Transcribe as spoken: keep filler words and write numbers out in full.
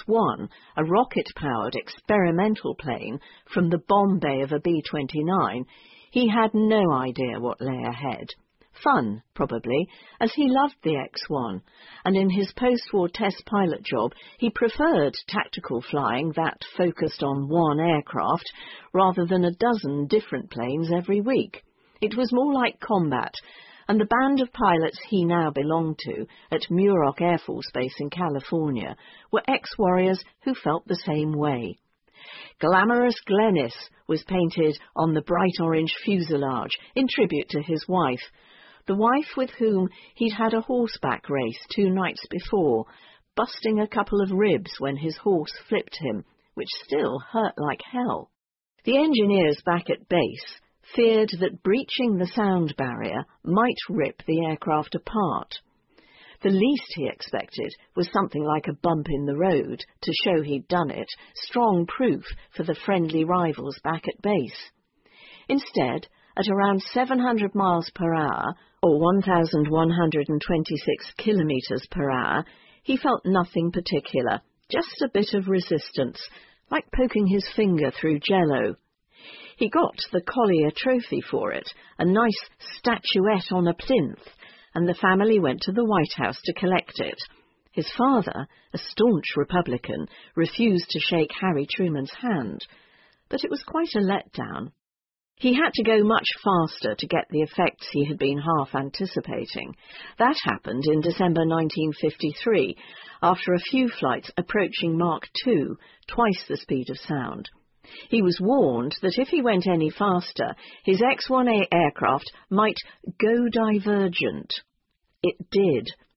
one, a rocket-powered experimental plane from the bomb bay of a B twenty-nine, he had no idea what lay ahead. Fun, probably, as he loved the X one, and in his post-war test pilot job he preferred tactical flying that focused on one aircraft rather than a dozen different planes every week. It was more like combat, and the band of pilots he now belonged to at Muroc Air Force Base in California were ex-warriors who felt the same way. Glamorous Glennis was painted on the bright orange fuselage in tribute to his wife, the wife with whom he'd had a horseback race two nights before, busting a couple of ribs when his horse flipped him, which still hurt like hell. The engineers back at base feared that breaching the sound barrier might rip the aircraft apart. The least he expected was something like a bump in the road to show he'd done it, strong proof for the friendly rivals back at base. Instead, at around seven hundred miles per hour, or one thousand one hundred twenty-six kilometres per hour, he felt nothing particular, just a bit of resistance, like poking his finger through jello. He got the Collier Trophy for it, a nice statuette on a plinth, and the family went to the White House to collect it. His father, a staunch Republican, refused to shake Harry Truman's hand, but it was quite a letdown. He had to go much faster to get the effects he had been half anticipating. That happened in December nineteen fifty-three, after a few flights approaching Mach two, twice the speed of sound. He was warned that if he went any faster, his X one A aircraft might go divergent. It did.